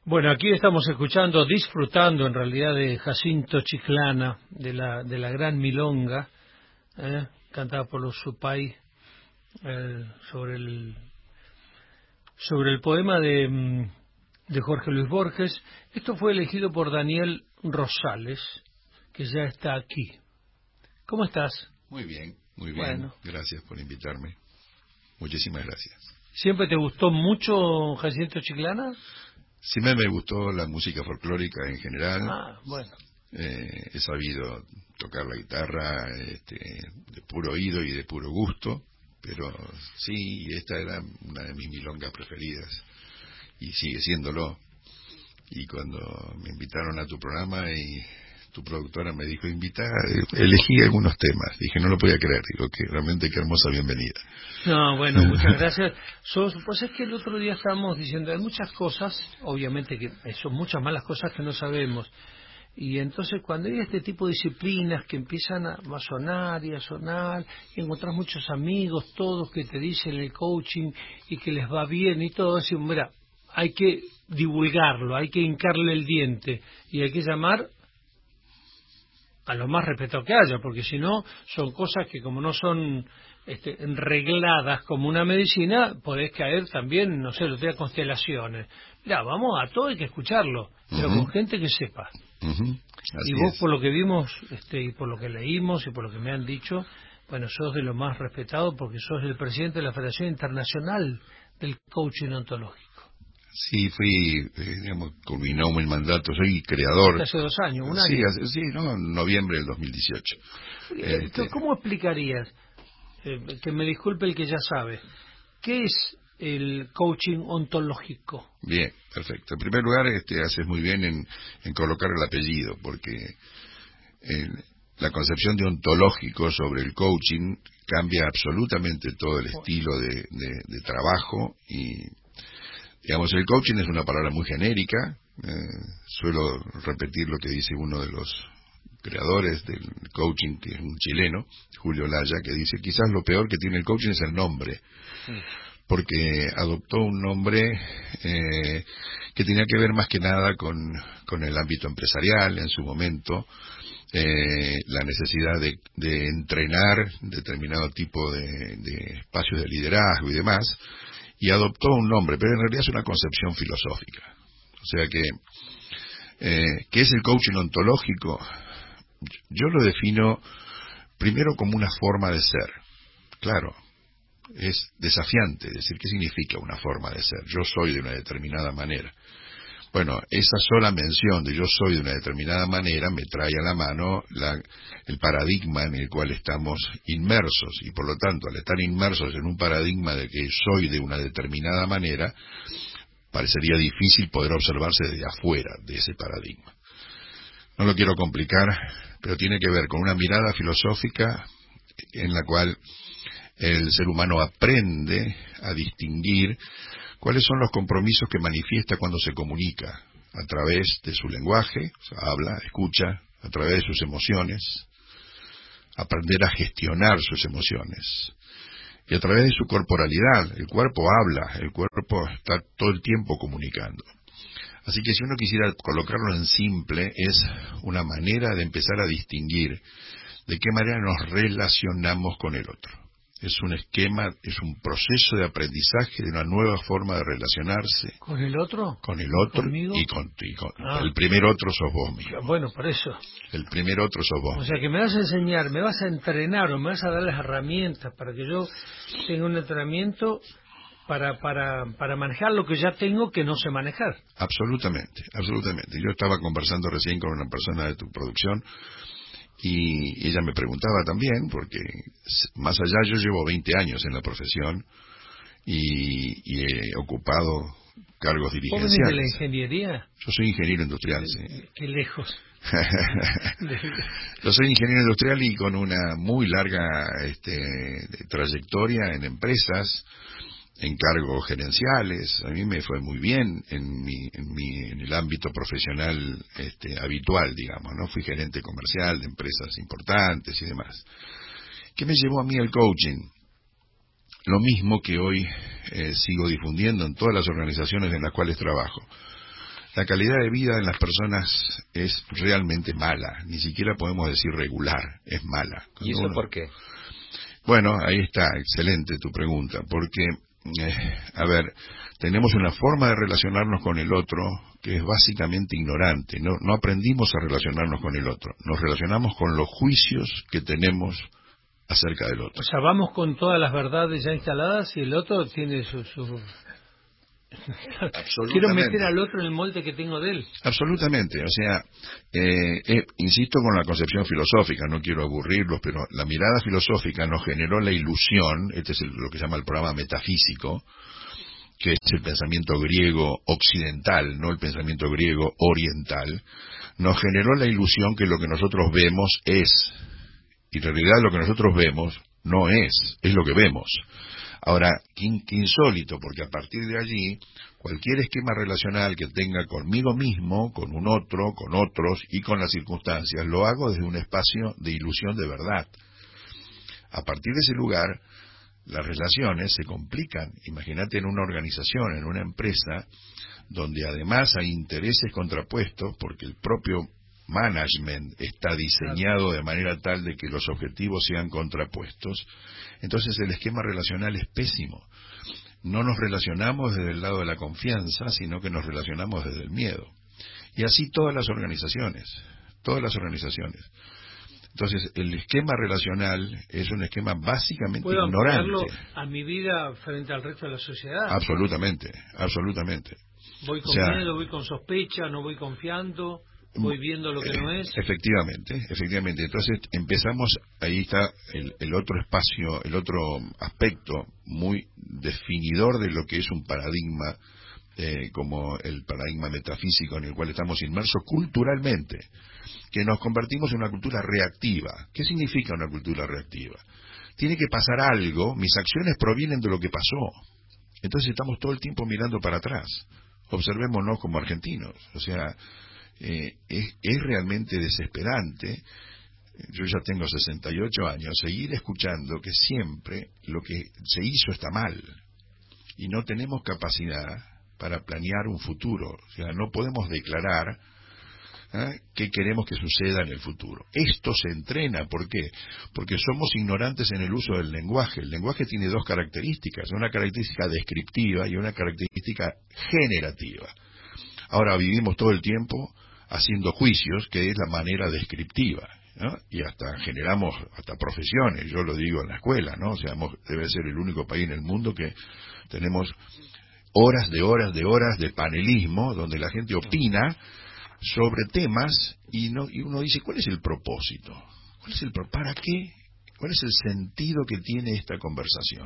Bueno, aquí estamos escuchando, disfrutando en realidad de Jacinto Chiclana, de la gran milonga, cantada por los Supay, sobre el poema de Jorge Luis Borges. Esto fue elegido por Daniel Rosales, que ya está aquí. ¿Cómo estás? Muy bien, muy bien. Bueno. Gracias por invitarme. Muchísimas gracias. ¿Siempre te gustó mucho Jacinto Chiclana? Siempre me gustó la música folclórica en general. Ah, bueno. He sabido tocar la guitarra de puro oído y de puro gusto, pero sí, esta era una de mis milongas preferidas y sigue siéndolo. Y cuando me invitaron a tu programa y tu productora me dijo elegí algunos temas, dije, no lo podía creer, digo, que realmente qué hermosa bienvenida. No, bueno, muchas gracias. Pues es que el otro día estábamos diciendo, hay muchas cosas, obviamente que son muchas malas cosas que no sabemos, y entonces cuando hay este tipo de disciplinas que empiezan a sonar y a sonar, y encontrás muchos amigos, todos que te dicen el coaching y que les va bien y todo, decimos, mira, hay que divulgarlo, hay que hincarle el diente y hay que llamar a lo más respetado que haya, porque si no, son cosas que como no son regladas como una medicina, podés caer también, no sé, lo de constelaciones. Mira, vamos a todo, hay que escucharlo, pero con gente que sepa. Así Y vos, es. por lo que vimos, y por lo que leímos, y por lo que me han dicho, bueno, sos de lo más respetado porque sos el presidente de la Federación Internacional del Coaching Ontológico. Sí, culminó mi mandato, soy creador. Hace 2 años, un Sí, año. en noviembre del 2018. ¿Cómo explicarías, que me disculpe el que ya sabe, qué es el coaching ontológico? Bien, perfecto. En primer lugar, haces muy bien en colocar el apellido, porque la concepción de ontológico sobre el coaching cambia absolutamente todo el estilo de trabajo y, digamos, el coaching es una palabra muy genérica. Suelo repetir lo que dice uno de los creadores del coaching, que es un chileno, Julio Laya, que dice, quizás lo peor que tiene el coaching es el nombre, porque adoptó un nombre que tenía que ver más que nada con el ámbito empresarial en su momento, la necesidad de entrenar determinado tipo de espacios de liderazgo y demás, y adoptó un nombre, pero en realidad es una concepción filosófica. O sea que, ¿qué es el coaching ontológico? Yo lo defino primero como una forma de ser. Claro, es desafiante decir qué significa una forma de ser. Yo soy de una determinada manera. Bueno, esa sola mención de yo soy de una determinada manera me trae a la mano el paradigma en el cual estamos inmersos, y por lo tanto, al estar inmersos en un paradigma de que soy de una determinada manera, parecería difícil poder observarse desde afuera de ese paradigma. No lo quiero complicar, pero tiene que ver con una mirada filosófica en la cual el ser humano aprende a distinguir cuáles son los compromisos que manifiesta cuando se comunica a través de su lenguaje, o sea, habla, escucha, a través de sus emociones, aprender a gestionar sus emociones, y a través de su corporalidad. El cuerpo habla, el cuerpo está todo el tiempo comunicando. Así que si uno quisiera colocarlo en simple, es una manera de empezar a distinguir de qué manera nos relacionamos con el otro. Es un esquema, es un proceso de aprendizaje de una nueva forma de relacionarse. ¿Con el otro? Con el otro. ¿Conmigo? Y con el primer otro sos vos mismo. Bueno, por eso. El primer otro sos vos. O sea que me vas a enseñar, me vas a entrenar o me vas a dar las herramientas para que yo tenga un entrenamiento para manejar lo que ya tengo que no sé manejar. Absolutamente, absolutamente. Yo estaba conversando recién con una persona de tu producción y ella me preguntaba también, porque más allá yo llevo 20 años en la profesión y he ocupado cargos dirigenciales. ¿Vos venís de la ingeniería? Yo soy ingeniero industrial, sí. Qué lejos. Yo soy ingeniero industrial y con una muy larga trayectoria en empresas, en cargos gerenciales. A mí me fue muy bien en el ámbito profesional habitual, digamos, ¿no? Fui gerente comercial de empresas importantes y demás. ¿Qué me llevó a mí el coaching? Lo mismo que hoy sigo difundiendo en todas las organizaciones en las cuales trabajo. La calidad de vida en las personas es realmente mala, ni siquiera podemos decir regular, es mala. ¿Y eso por qué? Bueno, ahí está, excelente tu pregunta, porque, a ver, tenemos una forma de relacionarnos con el otro que es básicamente ignorante, no aprendimos a relacionarnos con el otro, nos relacionamos con los juicios que tenemos acerca del otro. O sea, vamos con todas las verdades ya instaladas y el otro tiene su... Quiero meter al otro en el molde que tengo de él. Absolutamente, o sea, insisto con la concepción filosófica, no quiero aburrirlos, pero la mirada filosófica nos generó la ilusión, este es lo que se llama el programa metafísico, que es el pensamiento griego occidental, no el pensamiento griego oriental, nos generó la ilusión que lo que nosotros vemos es, y en realidad lo que nosotros vemos no es lo que vemos. Ahora, qué insólito, porque a partir de allí, cualquier esquema relacional que tenga conmigo mismo, con un otro, con otros y con las circunstancias, lo hago desde un espacio de ilusión de verdad. A partir de ese lugar, las relaciones se complican. Imagínate en una organización, en una empresa, donde además hay intereses contrapuestos, porque el propio management está diseñado de manera tal de que los objetivos sean contrapuestos. Entonces el esquema relacional es pésimo. No nos relacionamos desde el lado de la confianza, sino que nos relacionamos desde el miedo. Y así todas las organizaciones. Entonces el esquema relacional es un esquema básicamente ignorante. ¿Puedo ampliarlo a mi vida frente al resto de la sociedad? Absolutamente. Voy con miedo, voy con sospecha, no voy confiando... Voy viendo lo que no es. Efectivamente. Entonces empezamos, ahí está el otro espacio, el otro aspecto muy definidor de lo que es un paradigma, como el paradigma metafísico en el cual estamos inmersos culturalmente, que nos convertimos en una cultura reactiva. ¿Qué significa una cultura reactiva? Tiene que pasar algo, mis acciones provienen de lo que pasó. Entonces estamos todo el tiempo mirando para atrás. Observémonos como argentinos, o sea... es realmente desesperante. Yo ya tengo 68 años, seguir escuchando que siempre lo que se hizo está mal y no tenemos capacidad para planear un futuro. O sea, no podemos declarar qué queremos que suceda en el futuro. Esto se entrena, ¿por qué? Porque somos ignorantes en el uso del lenguaje. El lenguaje tiene dos características, una característica descriptiva y una característica generativa. Ahora vivimos todo el tiempo haciendo juicios, que es la manera descriptiva, ¿no? Y hasta generamos hasta profesiones, yo lo digo en la escuela, ¿no? O sea, debe ser el único país en el mundo que tenemos horas de panelismo, donde la gente opina sobre temas y uno dice, ¿cuál es el propósito? ¿Para qué? ¿Cuál es el sentido que tiene esta conversación?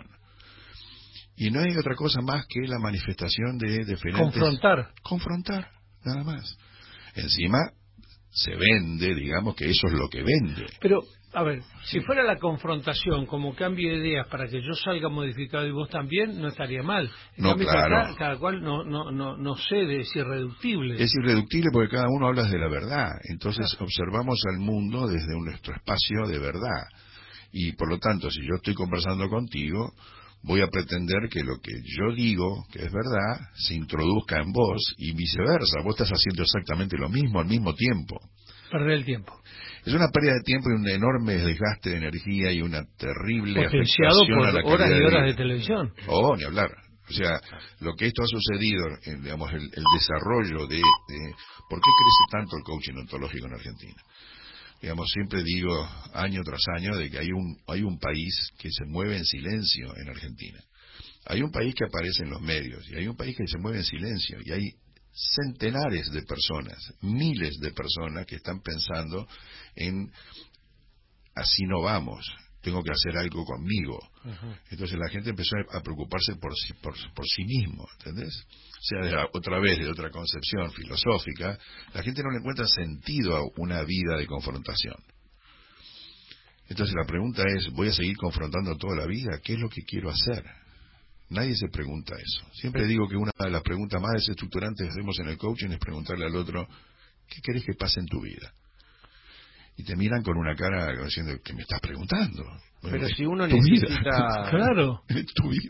Y no hay otra cosa más que la manifestación de diferentes... Confrontar, nada más. Encima se vende, digamos que eso es lo que vende. Pero, a ver, si fuera la confrontación como cambio de ideas para que yo salga modificado y vos también, no estaría mal. No, claro. Cada cual no cede, es irreductible. Es irreductible porque cada uno habla de la verdad. Entonces observamos al mundo desde nuestro espacio de verdad. Y por lo tanto, si yo estoy conversando contigo... voy a pretender que lo que yo digo, que es verdad, se introduzca en vos y viceversa. Vos estás haciendo exactamente lo mismo al mismo tiempo. Perder el tiempo. Es una pérdida de tiempo y un enorme desgaste de energía y una terrible potenciado afectación por a la horas calidad y horas de de televisión. Oh, ni hablar. O sea, lo que esto ha sucedido, digamos, el desarrollo de... ¿Por qué crece tanto el coaching ontológico en Argentina? Digamos, siempre digo año tras año de que hay un país que se mueve en silencio en Argentina. Hay un país que aparece en los medios y hay un país que se mueve en silencio y hay centenares de personas, miles de personas que están pensando en así no vamos, tengo que hacer algo conmigo. Entonces la gente empezó a preocuparse por sí mismo, ¿entendés? O sea, otra vez, de otra concepción filosófica, la gente no le encuentra sentido a una vida de confrontación. Entonces la pregunta es, ¿voy a seguir confrontando toda la vida? ¿Qué es lo que quiero hacer? Nadie se pregunta eso. Siempre digo que una de las preguntas más desestructurantes que hacemos en el coaching es preguntarle al otro, ¿qué querés que pase en tu vida? Y te miran con una cara diciendo, ¿qué me estás preguntando? Pero si uno necesita... Claro. Es tu vida.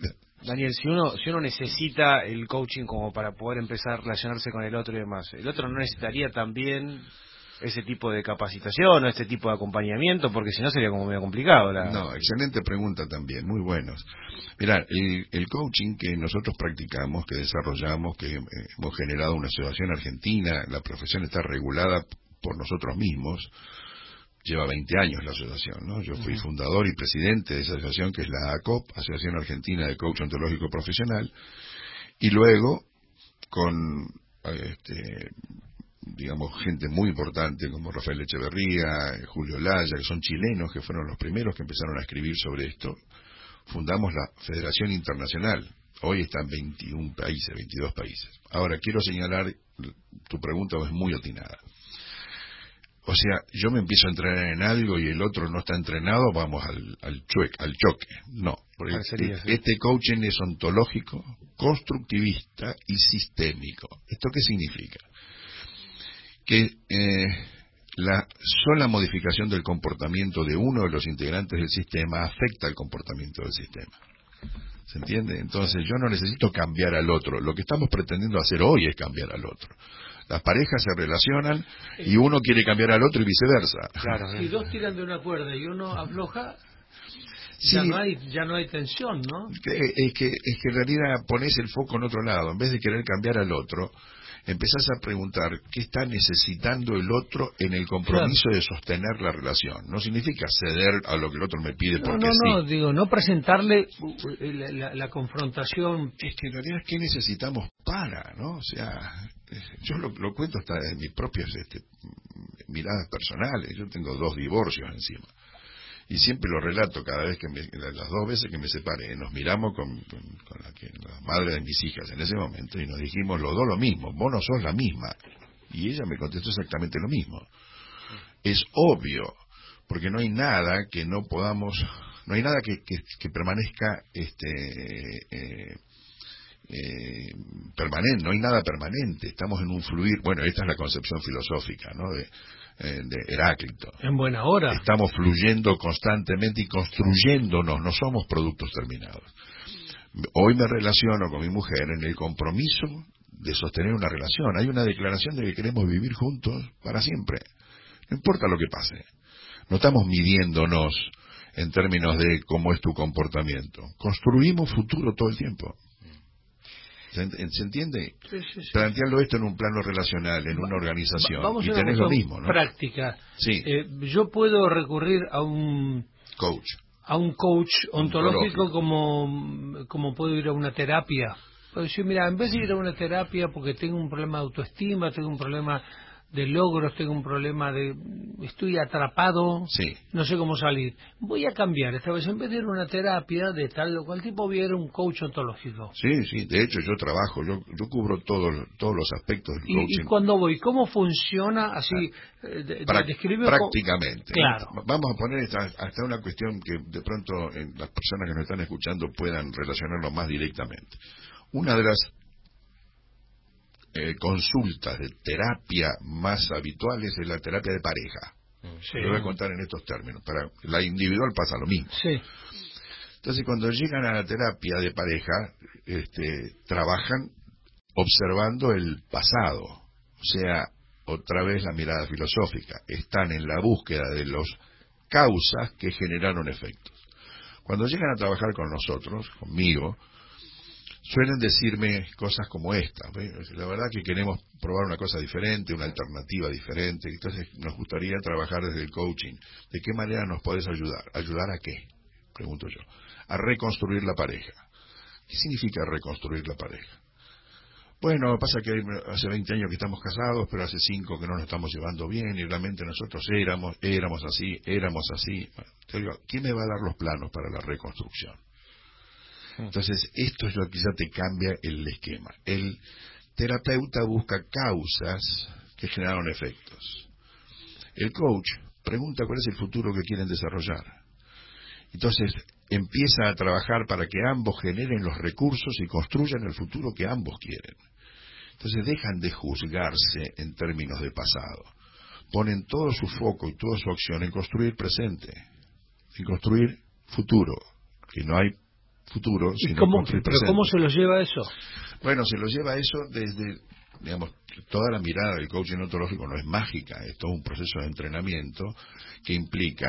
Daniel, si uno necesita el coaching como para poder empezar a relacionarse con el otro y demás, ¿el otro no necesitaría también ese tipo de capacitación o este tipo de acompañamiento? Porque si no sería como medio complicado. No, excelente pregunta también, muy buenos. Mirá, el coaching que nosotros practicamos, que desarrollamos, que hemos generado una asociación argentina, la profesión está regulada por nosotros mismos. Lleva 20 años la asociación, ¿no? Yo fui fundador y presidente de esa asociación, que es la ACOP, Asociación Argentina de Coach Ontológico Profesional, y luego con digamos, gente muy importante como Rafael Echeverría, Julio Laya, que son chilenos, que fueron los primeros que empezaron a escribir sobre esto, fundamos la Federación Internacional. Hoy está en 21 países, 22 países. Ahora, quiero señalar, tu pregunta es muy atinada. O sea, yo me empiezo a entrenar en algo y el otro no está entrenado, vamos al choque. No, porque este coaching es ontológico, constructivista y sistémico. ¿Esto qué significa? Que la sola modificación del comportamiento de uno de los integrantes del sistema afecta el comportamiento del sistema. ¿Se entiende? Entonces yo no necesito cambiar al otro. Lo que estamos pretendiendo hacer hoy es cambiar al otro. Las parejas se relacionan y uno quiere cambiar al otro y viceversa. Claro, si dos tiran de una cuerda y uno afloja, sí, ya no hay tensión, ¿no? Es que en realidad pones el foco en otro lado. En vez de querer cambiar al otro, empezás a preguntar qué está necesitando el otro en el compromiso de sostener la relación. No significa ceder a lo que el otro me pide porque sí. Digo, no presentarle la confrontación. Es que en realidad, ¿qué necesitamos para, no? O sea, yo lo cuento hasta en mis propias miradas personales. Yo tengo 2 divorcios encima. Y siempre lo relato cada vez las 2 veces que me separé, nos miramos con la madre de mis hijas en ese momento y nos dijimos los dos lo mismo: vos no sos la misma. Y ella me contestó exactamente lo mismo. Es obvio, porque no hay nada que no podamos, no hay nada que permanezca permanente, no hay nada permanente, estamos en un fluir. Bueno, esta es la concepción filosófica, ¿no?, de Heráclito. En buena hora. Estamos fluyendo constantemente y construyéndonos, no somos productos terminados. Hoy me relaciono con mi mujer en el compromiso de sostener una relación. Hay una declaración de que queremos vivir juntos para siempre. No importa lo que pase. No estamos midiéndonos en términos de cómo es tu comportamiento. Construimos futuro todo el tiempo. ¿Se entiende? Sí. Plantearlo esto en un plano relacional, en una organización, vamos y tenés lo mismo, ¿no? Práctica. Sí. Yo puedo recurrir a un coach ontológico como puedo ir a una terapia. Puedo decir, mira, en vez de ir a una terapia porque tengo un problema de autoestima, tengo un problema de logros, tengo un problema estoy atrapado, no sé cómo salir, voy a cambiar esta vez. En vez de ir a una terapia de tal o cual tipo, voy a ir a un coach ontológico. Sí, de hecho yo trabajo, yo cubro todos los aspectos del coaching. ¿Y cuando voy, cómo funciona así? Prácticamente. Claro. Vamos a poner hasta una cuestión que de pronto las personas que nos están escuchando puedan relacionarlo más directamente. Una de las consultas de terapia más habituales es la terapia de pareja. Lo voy a contar en estos términos. Para la individual pasa lo mismo. Sí. Entonces, cuando llegan a la terapia de pareja, trabajan observando el pasado. O sea, otra vez la mirada filosófica. Están en la búsqueda de las causas que generaron efectos. Cuando llegan a trabajar con nosotros, conmigo, suelen decirme cosas como esta: la verdad que queremos probar una cosa diferente, una alternativa diferente, entonces nos gustaría trabajar desde el coaching. ¿De qué manera nos podés ayudar? ¿Ayudar a qué?, pregunto yo. A reconstruir la pareja. ¿Qué significa reconstruir la pareja? Bueno, pasa que hace 20 años que estamos casados, pero hace 5 que no nos estamos llevando bien, y realmente nosotros éramos así. Bueno, te digo, ¿quién me va a dar los planos para la reconstrucción? Entonces, esto es lo que ya te cambia el esquema. El terapeuta busca causas que generaron efectos. El coach pregunta cuál es el futuro que quieren desarrollar. Entonces, empieza a trabajar para que ambos generen los recursos y construyan el futuro que ambos quieren. Entonces, dejan de juzgarse en términos de pasado. Ponen todo su foco y toda su acción en construir presente, en construir futuro, que no hay futuro, ¿Y sino cómo, construir pero presente. cómo se lo lleva eso? Bueno, se lo lleva eso desde, digamos, toda la mirada del coaching ontológico no es mágica, es todo un proceso de entrenamiento que implica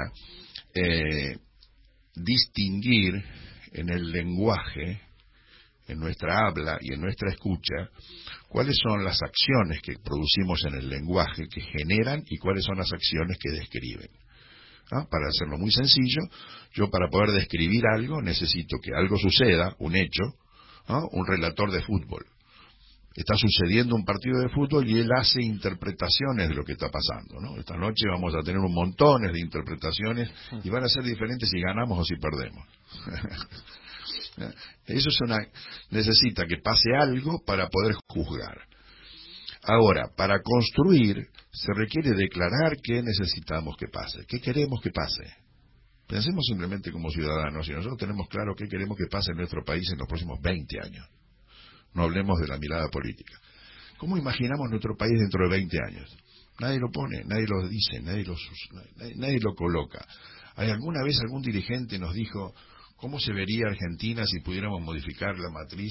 distinguir en el lenguaje, en nuestra habla y en nuestra escucha, cuáles son las acciones que producimos en el lenguaje que generan y cuáles son las acciones que describen. Para hacerlo muy sencillo, yo para poder describir algo necesito que algo suceda, un hecho, un relator de fútbol. Está sucediendo un partido de fútbol y él hace interpretaciones de lo que está pasando, ¿no? Esta noche vamos a tener un montón de interpretaciones y van a ser diferentes si ganamos o si perdemos. Eso necesita que pase algo para poder juzgar. Ahora, para construir se requiere declarar qué necesitamos que pase, qué queremos que pase. Pensemos simplemente como ciudadanos, y nosotros tenemos claro qué queremos que pase en nuestro país en los próximos 20 años. No hablemos de la mirada política. ¿Cómo imaginamos nuestro país dentro de 20 años? Nadie lo pone, nadie lo dice, nadie lo coloca. ¿Alguna vez algún dirigente nos dijo cómo se vería Argentina si pudiéramos modificar la matriz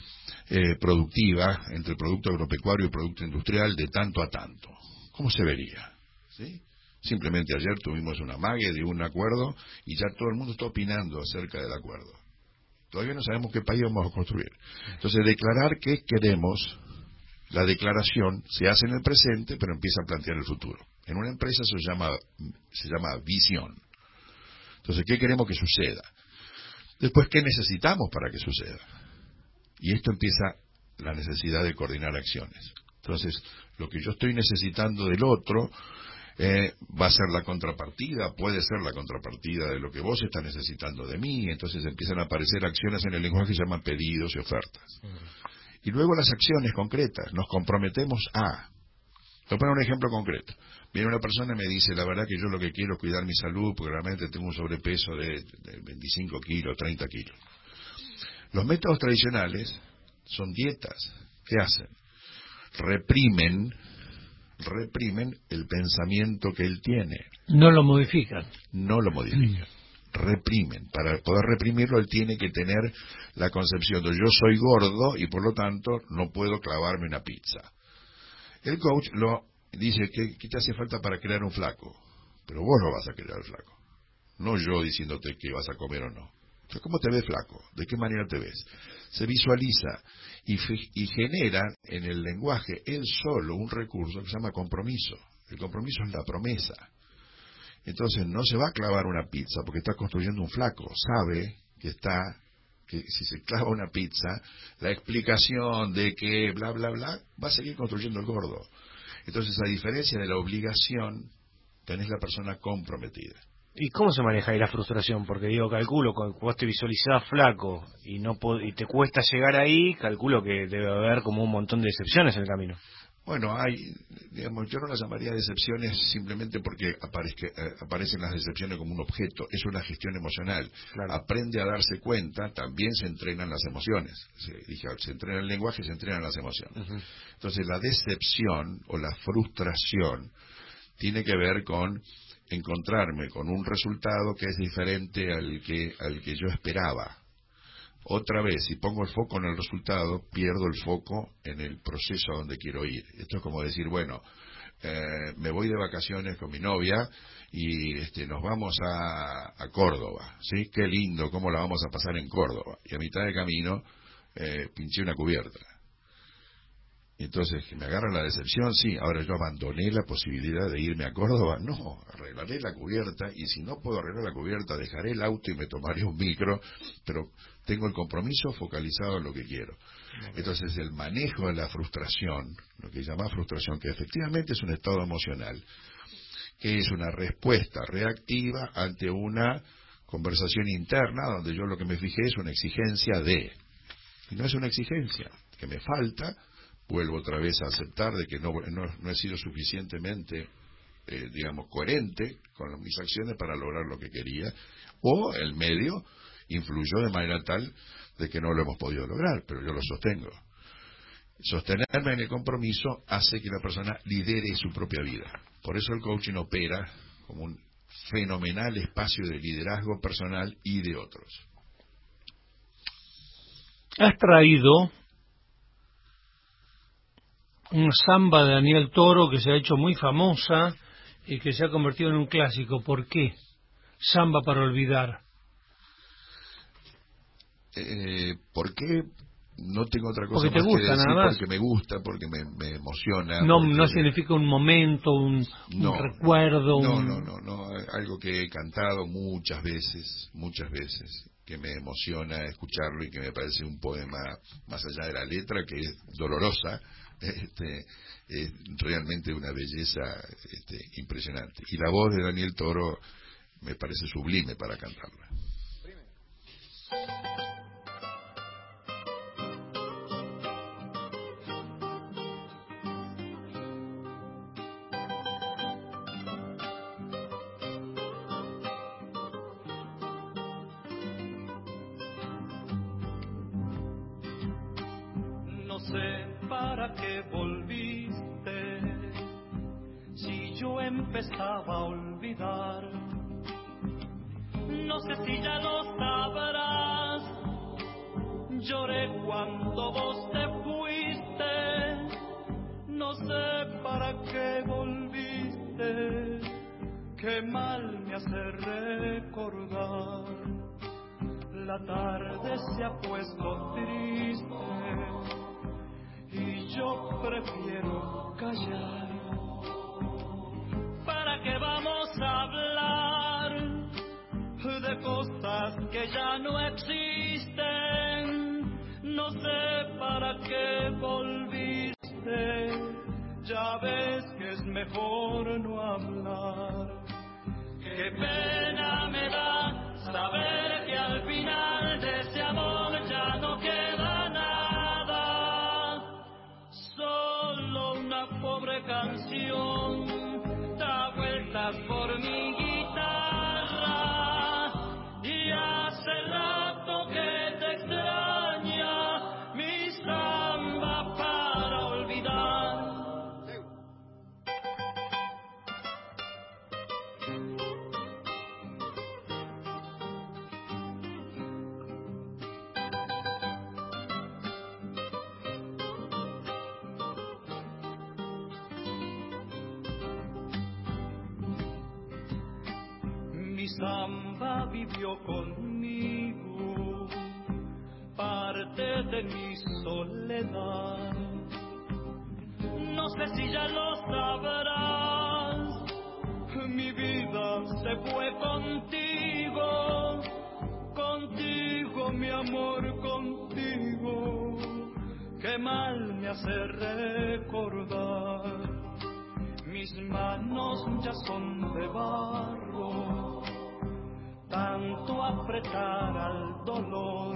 productiva entre el producto agropecuario y el producto industrial de tanto a tanto? ¿Cómo se vería? ¿Sí? Simplemente ayer tuvimos una amague de un acuerdo y ya todo el mundo está opinando acerca del acuerdo. Todavía no sabemos qué país vamos a construir. Entonces, declarar qué queremos, la declaración se hace en el presente, pero empieza a plantear el futuro. En una empresa se llama visión. Entonces, ¿qué queremos que suceda? Después, ¿qué necesitamos para que suceda? Y esto empieza la necesidad de coordinar acciones. Entonces, lo que yo estoy necesitando del otro va a ser la contrapartida, puede ser la contrapartida de lo que vos estás necesitando de mí. Entonces empiezan a aparecer acciones en el lenguaje que se llaman pedidos y ofertas. Y luego las acciones concretas, nos comprometemos a. Voy a poner un ejemplo concreto. Viene una persona y me dice, la verdad que yo lo que quiero es cuidar mi salud, porque realmente tengo un sobrepeso de 25 kilos, 30 kilos. Los métodos tradicionales son dietas. ¿Qué hacen? Reprimen el pensamiento que él tiene. No lo modifican. No lo modifican. Reprimen. Para poder reprimirlo, él tiene que tener la concepción de yo soy gordo y por lo tanto no puedo clavarme una pizza. El coach lo dice, ¿qué te hace falta para crear un flaco? Pero vos lo vas a crear flaco. No yo diciéndote qué vas a comer o no. Entonces, ¿cómo te ves flaco? ¿De qué manera te ves? Se visualiza y genera en el lenguaje él solo un recurso que se llama compromiso. El compromiso es la promesa. Entonces no se va a clavar una pizza porque está construyendo un flaco. Sabe que si se clava una pizza, la explicación de que bla, bla, bla, va a seguir construyendo el gordo. Entonces, a diferencia de la obligación, tenés la persona comprometida. ¿Y cómo se maneja ahí la frustración? Porque digo, calculo, cuando vos te visualizás flaco y te cuesta llegar ahí, calculo que debe haber como un montón de decepciones en el camino. Bueno, yo no las llamaría decepciones simplemente porque aparecen las decepciones como un objeto. Es una gestión emocional. Claro. Aprende a darse cuenta, también se entrenan las emociones. Se entrena el lenguaje y se entrenan las emociones. Uh-huh. Entonces, la decepción o la frustración tiene que ver con encontrarme con un resultado que es diferente al que yo esperaba. Otra vez, si pongo el foco en el resultado, pierdo el foco en el proceso a donde quiero ir. Esto es como decir, bueno, me voy de vacaciones con mi novia y nos vamos a Córdoba, ¿sí? Qué lindo, cómo la vamos a pasar en Córdoba. Y a mitad de camino pinché una cubierta. Entonces, ¿me agarra la decepción? Sí. Ahora, ¿yo abandoné la posibilidad de irme a Córdoba? No, arreglaré la cubierta y si no puedo arreglar la cubierta, dejaré el auto y me tomaré un micro, pero tengo el compromiso focalizado en lo que quiero. Entonces, el manejo de la frustración, lo que se llama frustración, que efectivamente es un estado emocional, que es una respuesta reactiva ante una conversación interna donde yo lo que me fijé es una exigencia de, y no es una exigencia, que me falta. Vuelvo otra vez a aceptar de que no he sido suficientemente, coherente con mis acciones para lograr lo que quería, o el medio influyó de manera tal de que no lo hemos podido lograr, pero yo lo sostengo. Sostenerme en el compromiso hace que la persona lidere su propia vida. Por eso el coaching opera como un fenomenal espacio de liderazgo personal y de otros. has traído una samba de Daniel Toro que se ha hecho muy famosa y que se ha convertido en un clásico. ¿Por qué? Samba para olvidar. ¿Por qué? No tengo otra cosa Porque te más que gusta, decir, nada más. porque me gusta, porque me emociona. No, porque... no significa un momento, un recuerdo. No, algo que he cantado muchas veces, que me emociona escucharlo y que me parece un poema, más allá de la letra, que es dolorosa, es realmente una belleza impresionante. Y la voz de Daniel Toro me parece sublime para cantarla. No sé para qué volviste, si yo empezaba a olvidar. No sé si ya lo sabrás, lloré cuando vos te fuiste. No sé para qué volviste, qué mal me hace recordar. La tarde se ha puesto triste y yo prefiero callar. ¿Para qué vamos a hablar de cosas que ya no existen? No sé para qué volviste, ya ves que es mejor no hablar. Qué pena me da saber que al final de ese amor ya no queda nada, solo una pobre canción da vueltas por mi guitarra y hace rato que te extraña mi samba para olvidar. Mi samba vivió conmigo, parte de mi soledad. No sé si ya lo sabrás, mi vida se fue contigo, contigo mi amor, contigo. Qué mal me hace recordar, mis manos ya son de barro, tanto apretar al dolor.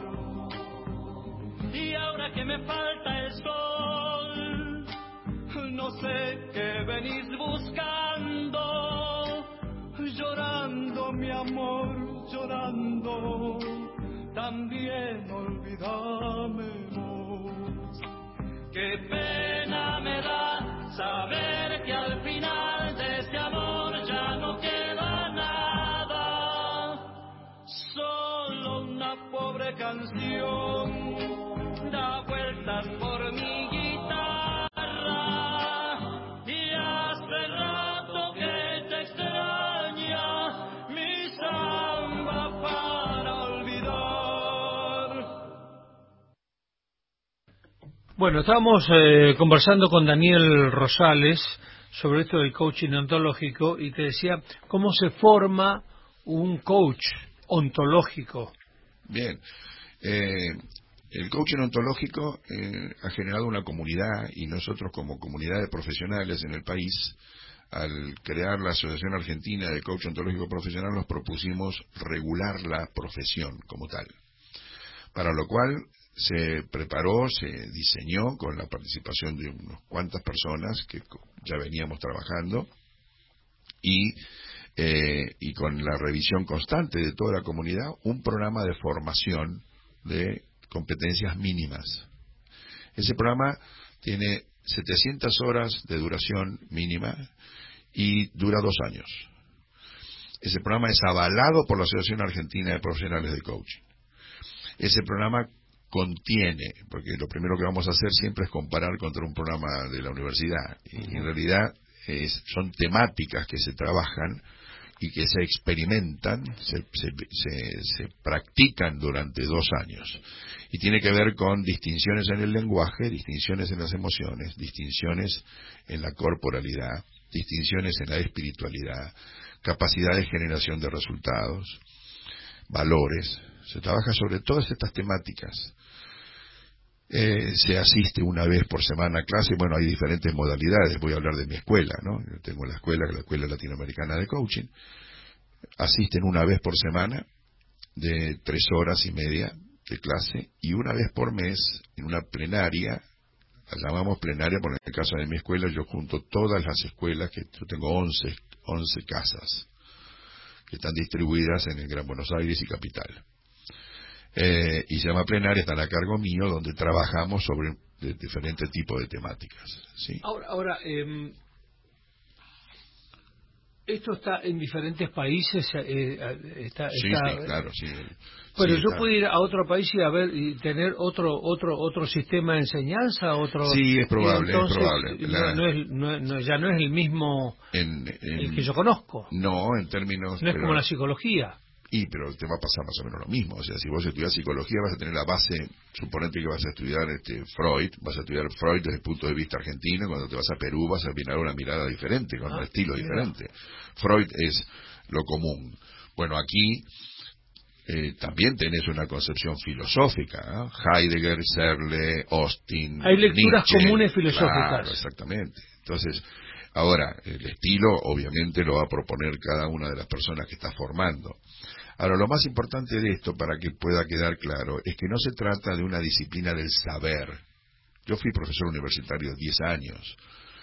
Y ahora que me falta el sol, no sé qué venís buscando, llorando mi amor, llorando, también olvídame vos. Qué pena me da saber que al final de este amor ya no queda nada, solo una pobre canción da vueltas por mi guitarra y hace rato que te extraña mi samba para olvidar. Bueno, estábamos conversando con Daniel Rosales sobre esto del coaching ontológico y te decía cómo se forma un coach ontológico. Bien. El coaching ontológico ha generado una comunidad, y nosotros como comunidad de profesionales en el país, al crear la Asociación Argentina de Coach Ontológico Profesional, nos propusimos regular la profesión como tal, para lo cual se preparó, se diseñó con la participación de unas cuantas personas que ya veníamos trabajando y con la revisión constante de toda la comunidad, un programa de formación de competencias mínimas. Ese programa tiene 700 horas de duración mínima y dura 2 años. Ese programa es avalado por la Asociación Argentina de Profesionales de Coaching. Ese programa contiene, porque lo primero que vamos a hacer siempre es comparar contra un programa de la universidad, y en realidad son temáticas que se trabajan y que se experimentan, se practican durante 2 años. Y tiene que ver con distinciones en el lenguaje, distinciones en las emociones, distinciones en la corporalidad, distinciones en la espiritualidad, capacidad de generación de resultados, valores. Se trabaja sobre todas estas temáticas. Se asiste una vez por semana a clase. Bueno, hay diferentes modalidades. Voy a hablar de mi escuela, ¿no? Yo tengo la Escuela Latinoamericana de Coaching. Asisten una vez por semana de 3 horas y media de clase, y una vez por mes en una plenaria. La llamamos plenaria porque en el caso de mi escuela yo junto todas las escuelas, que yo tengo 11 casas que están distribuidas en el Gran Buenos Aires y Capital. Y se llama plenaria, están a cargo mío, donde trabajamos sobre diferentes tipos de temáticas, ¿sí? Ahora, esto está en diferentes países. Sí, claro, sí. Pero Sí, yo puedo ir a otro país y a ver y tener otro sistema de enseñanza, Sí, es probable, entonces, es probable. Ya no es el mismo el que yo conozco. No, en términos... No es como la psicología. Pero te va a pasar más o menos lo mismo. O sea, si vos estudias psicología vas a tener la base. Suponete que vas a estudiar Freud, vas a estudiar Freud desde el punto de vista argentino. Cuando te vas a Perú vas a mirar una mirada diferente, con un estilo diferente. Freud es lo común. Bueno, aquí también tenés una concepción filosófica, ¿no? Heidegger, Searle, Austin, hay lecturas Nietzsche, comunes filosóficas. Claro, exactamente. Entonces, ahora, el estilo obviamente lo va a proponer cada una de las personas que está formando. Ahora, lo más importante de esto, para que pueda quedar claro, es que no se trata de una disciplina del saber. Yo fui profesor universitario 10 años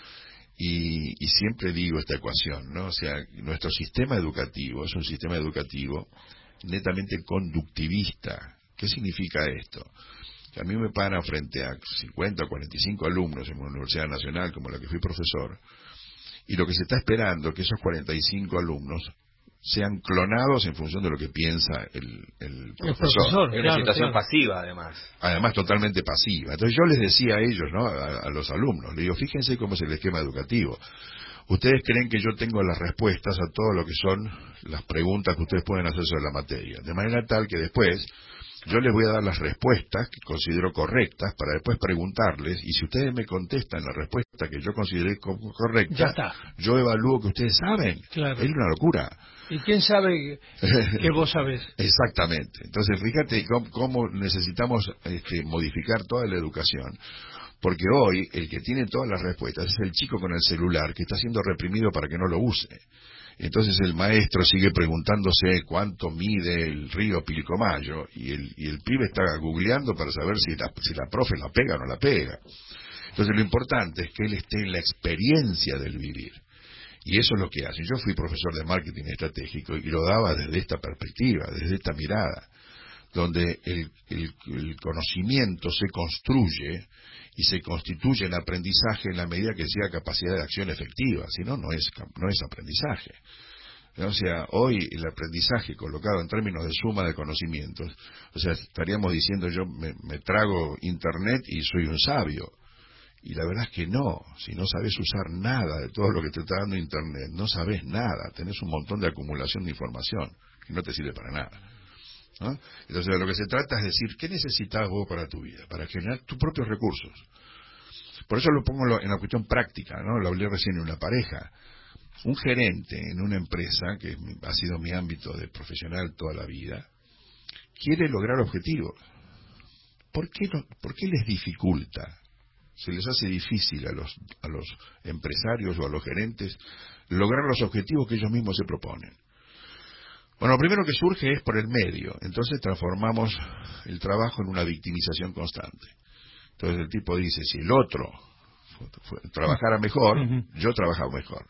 y siempre digo esta ecuación, ¿no? O sea, nuestro sistema educativo es un sistema educativo netamente conductivista. ¿Qué significa esto? Que a mí me paran frente a 50 o 45 alumnos en una universidad nacional como la que fui profesor, y lo que se está esperando es que esos 45 alumnos sean clonados en función de lo que piensa el profesor. Es una situación pasiva, además. Además, totalmente pasiva. Entonces yo les decía a ellos, ¿no? A los alumnos, les digo, fíjense cómo es el esquema educativo. Ustedes creen que yo tengo las respuestas a todo lo que son las preguntas que ustedes pueden hacer sobre la materia, de manera tal que después yo les voy a dar las respuestas que considero correctas para después preguntarles, y si ustedes me contestan la respuesta que yo consideré como correcta, ya está. Yo evalúo que ustedes saben. Claro. Es una locura. ¿Y quién sabe que vos sabés? Exactamente. Entonces, fíjate cómo necesitamos modificar toda la educación. Porque hoy el que tiene todas las respuestas es el chico con el celular que está siendo reprimido para que no lo use. Entonces el maestro sigue preguntándose cuánto mide el río Pilcomayo y el pibe está googleando para saber si la profe la pega o no la pega. Entonces lo importante es que él esté en la experiencia del vivir. Y eso es lo que hace. Yo fui profesor de marketing estratégico y lo daba desde esta perspectiva, desde esta mirada, donde el conocimiento se construye y se constituye en aprendizaje en la medida que sea capacidad de acción efectiva, si no, no es aprendizaje. O sea, hoy el aprendizaje colocado en términos de suma de conocimientos, o sea, estaríamos diciendo yo me trago internet y soy un sabio. Y la verdad es que no, si no sabes usar nada de todo lo que te está dando internet, no sabes nada, tenés un montón de acumulación de información que no te sirve para nada, ¿no? Entonces de lo que se trata es decir, ¿qué necesitas vos para tu vida? Para generar tus propios recursos. Por eso lo pongo en la cuestión práctica, ¿no? Lo hablé recién en una pareja. Un gerente en una empresa, que ha sido mi ámbito de profesional toda la vida, quiere lograr objetivos. ¿Por qué les dificulta? Se les hace difícil a los empresarios o a los gerentes lograr los objetivos que ellos mismos se proponen. Bueno, lo primero que surge es por el medio. Entonces transformamos el trabajo en una victimización constante. Entonces el tipo dice, si el otro trabajara mejor, yo trabajaba mejor.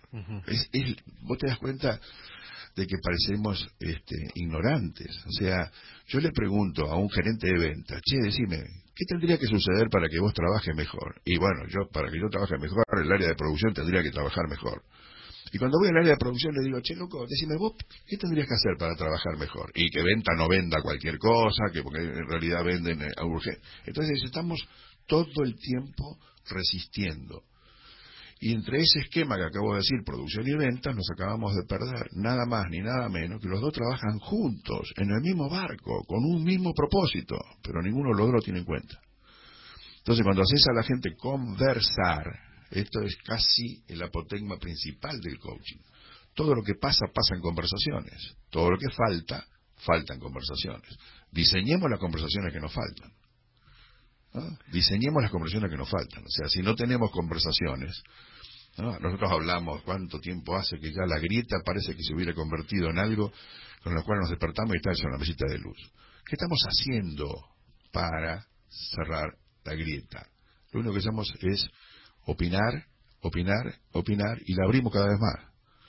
Vos te das cuenta de que parecemos ignorantes. O sea, yo le pregunto a un gerente de ventas, che, decime, ¿qué tendría que suceder para que vos trabajes mejor? Y bueno, para que yo trabaje mejor, el área de producción tendría que trabajar mejor. Y cuando voy al área de producción le digo, che, loco, decime vos, ¿qué tendrías que hacer para trabajar mejor? Y que venta no venda cualquier cosa, que porque en realidad venden a urgencia. Entonces estamos todo el tiempo resistiendo. Y entre ese esquema que acabo de decir, producción y ventas, nos acabamos de perder nada más ni nada menos que los dos trabajan juntos, en el mismo barco, con un mismo propósito, pero ninguno lo tiene en cuenta. Entonces cuando haces a la gente conversar, esto es casi el apotegma principal del coaching. Todo lo que pasa, pasa en conversaciones. Todo lo que falta, falta en conversaciones. Diseñemos las conversaciones que nos faltan. ¿No? Diseñemos las conversaciones que nos faltan. O sea, si no tenemos conversaciones, ¿no? Nosotros hablamos cuánto tiempo hace que ya la grieta parece que se hubiera convertido en algo con lo cual nos despertamos y está en la mesita de luz. ¿Qué estamos haciendo para cerrar la grieta? Lo único que hacemos es opinar, y la abrimos cada vez más.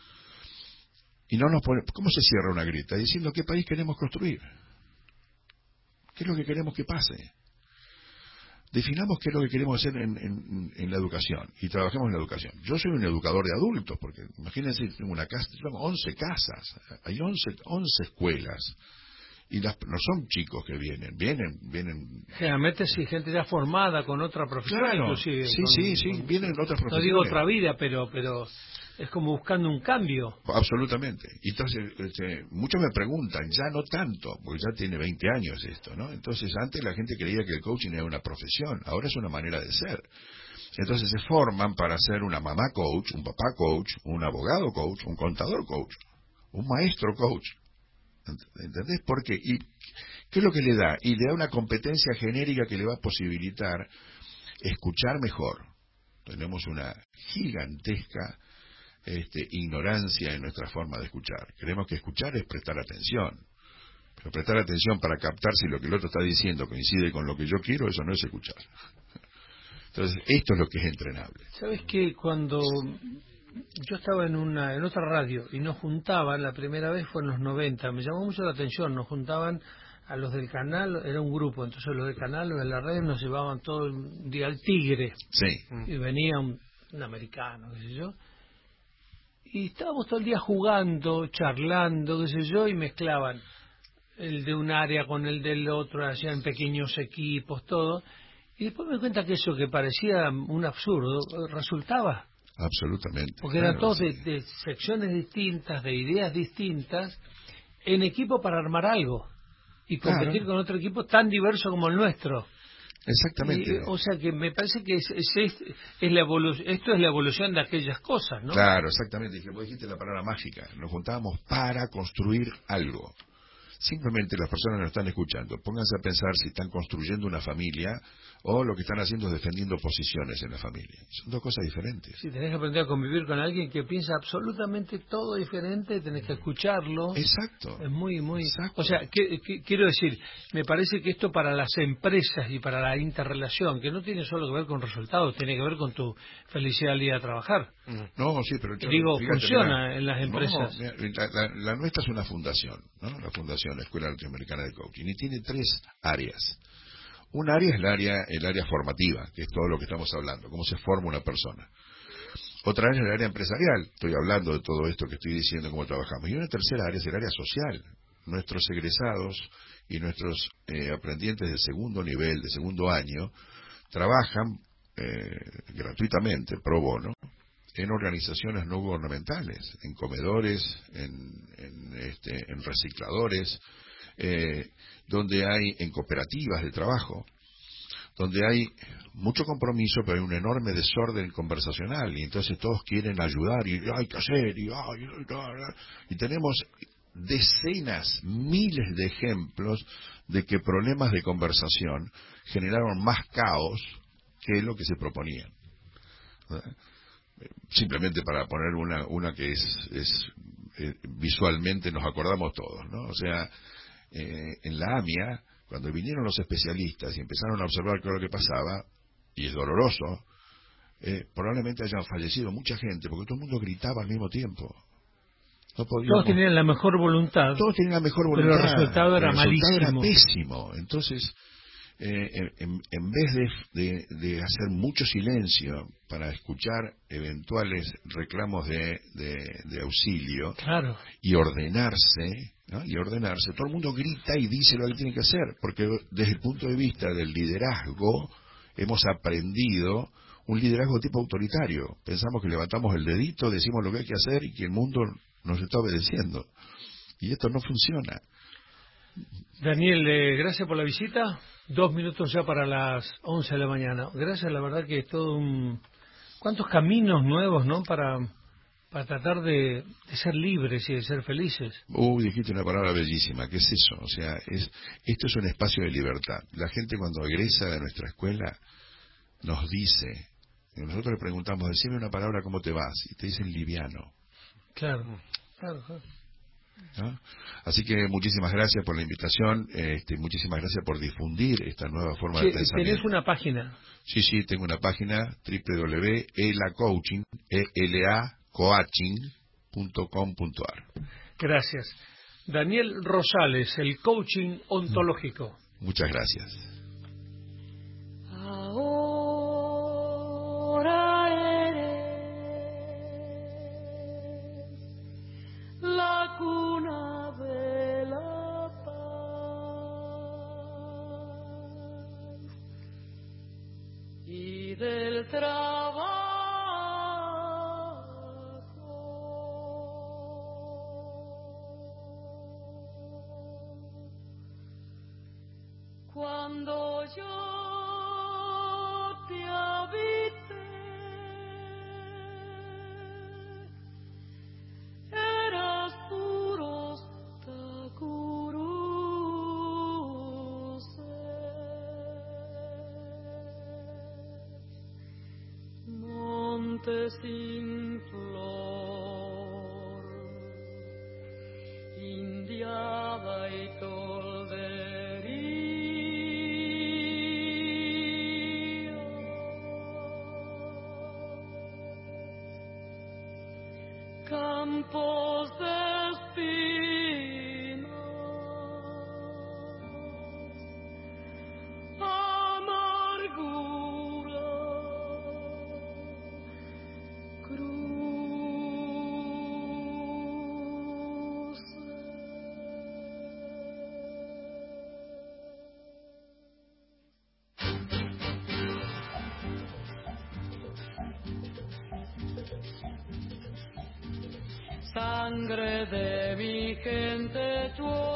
Y no nos pone, ¿cómo se cierra una grieta? Diciendo qué país queremos construir. ¿Qué es lo que queremos que pase? Definamos qué es lo que queremos hacer en la educación y trabajemos en la educación. Yo soy un educador de adultos, porque imagínense, tengo una casa, tengo 11 casas, hay 11 escuelas. Y no son chicos que vienen. Generalmente sí, gente ya formada con otra profesión. Claro, inclusive, sí, vienen otras profesiones. No digo otra vida, pero es como buscando un cambio. Absolutamente. Y entonces, muchos me preguntan, ya no tanto, porque ya tiene 20 años esto, ¿no? Entonces, antes la gente creía que el coaching era una profesión, ahora es una manera de ser. Entonces se forman para ser una mamá coach, un papá coach, un abogado coach, un contador coach, un maestro coach. ¿Entendés? ¿Por qué? ¿Y qué es lo que le da? Y le da una competencia genérica que le va a posibilitar escuchar mejor. Tenemos una gigantesca ignorancia en nuestra forma de escuchar. Creemos que escuchar es prestar atención. Pero prestar atención para captar si lo que el otro está diciendo coincide con lo que yo quiero, eso no es escuchar. Entonces, esto es lo que es entrenable. ¿Sabes qué? Cuando yo estaba en otra radio y nos juntaban, la primera vez fue en los 90, me llamó mucho la atención, nos juntaban a los del canal, era un grupo, entonces los del canal, los de la radio nos llevaban todo el día al Tigre. Sí. Y venía un americano, qué sé yo, y estábamos todo el día jugando, charlando, qué sé yo, y mezclaban el de un área con el del otro, hacían pequeños equipos, todo, y después me di cuenta que eso que parecía un absurdo, resultaba. Absolutamente. Porque eran todos de secciones distintas, de ideas distintas, en equipo para armar algo y competir con otro equipo tan diverso como el nuestro. Exactamente. O sea que me parece que esto es la evolución de aquellas cosas, ¿no? Claro, exactamente. Y que vos dijiste la palabra mágica. Nos juntábamos para construir algo. Simplemente las personas nos están escuchando. Pónganse a pensar si están construyendo una familia o lo que están haciendo es defendiendo posiciones en la familia. Son dos cosas diferentes. Si tenés que aprender a convivir con alguien que piensa absolutamente todo diferente, tenés que escucharlo. Exacto. Es muy... Exacto. O sea, quiero decir, me parece que esto para las empresas y para la interrelación, que no tiene solo que ver con resultados, tiene que ver con tu felicidad al ir a trabajar. No, sí, pero digo, fíjate, funciona en las empresas. No, mira, la nuestra es una fundación, ¿no? La fundación, la Escuela Latinoamericana de Coaching, y tiene 3 áreas. Un área es el área formativa, que es todo lo que estamos hablando, cómo se forma una persona. Otra área es el área empresarial, estoy hablando de todo esto que estoy diciendo, cómo trabajamos. Y una tercera área es el área social. Nuestros egresados y nuestros aprendientes de segundo nivel, de segundo año, trabajan gratuitamente, pro bono, en organizaciones no gubernamentales, en comedores, en recicladores, donde hay en cooperativas de trabajo, donde hay mucho compromiso, pero hay un enorme desorden conversacional, y entonces todos quieren ayudar, y hay que hacer, y tenemos decenas, miles de ejemplos de que problemas de conversación generaron más caos que lo que se proponían. Simplemente para poner una que es visualmente nos acordamos todos, ¿no? O sea, en la AMIA, cuando vinieron los especialistas y empezaron a observar qué era lo que pasaba, y es doloroso, probablemente hayan fallecido mucha gente, porque todo el mundo gritaba al mismo tiempo. No todos tenían la mejor voluntad. Todos tenían la mejor voluntad. Pero el resultado era malísimo. Era pésimo. Entonces, en vez de hacer mucho silencio para escuchar eventuales reclamos de auxilio, Claro. y ordenarse, ¿no? Y ordenarse, todo el mundo grita y dice lo que tiene que hacer, porque desde el punto de vista del liderazgo hemos aprendido un liderazgo tipo autoritario. Pensamos que levantamos el dedito, decimos lo que hay que hacer y que el mundo nos está obedeciendo. Y esto no funciona. Daniel, gracias por la visita. 2 minutos ya para las 11 de la mañana. Gracias, la verdad que es todo un... ¿Cuántos caminos nuevos, no? Para tratar de ser libres y de ser felices. Dijiste una palabra bellísima. ¿Qué es eso? O sea, esto es un espacio de libertad. La gente cuando egresa de nuestra escuela nos dice, y nosotros le preguntamos, decime una palabra, ¿cómo te vas? Y te dicen liviano. Claro, claro. ¿No? Así que muchísimas gracias por la invitación, muchísimas gracias por difundir esta nueva forma de pensamiento. ¿Tenés una página? Sí, tengo una página, www.elacoaching.com.ar. Gracias. Daniel Rosales, el coaching ontológico. Muchas gracias. Ahora eres la cuna de la paz y del trabajo. Cuando yo te habité, eras puros tacuruces, montes sin flor, indiada y toldería. Campos de espinas, amargura, sangre de mi gente, tu